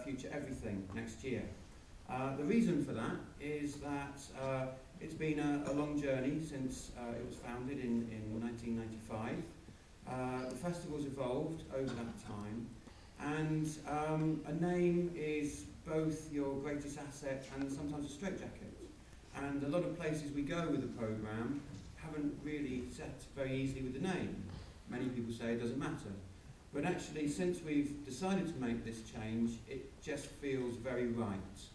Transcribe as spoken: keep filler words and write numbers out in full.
Future Everything next year. Uh, the reason for that is that uh, it's been a, a long journey since uh, it was founded in, in nineteen ninety-five. Uh, the festival's evolved over that time, and um, a name is both your greatest asset and sometimes a straitjacket. And a lot of places we go with the programme haven't really set very easily with the name. Many people say it doesn't matter. But actually, since we've decided to make this change, it just feels very right.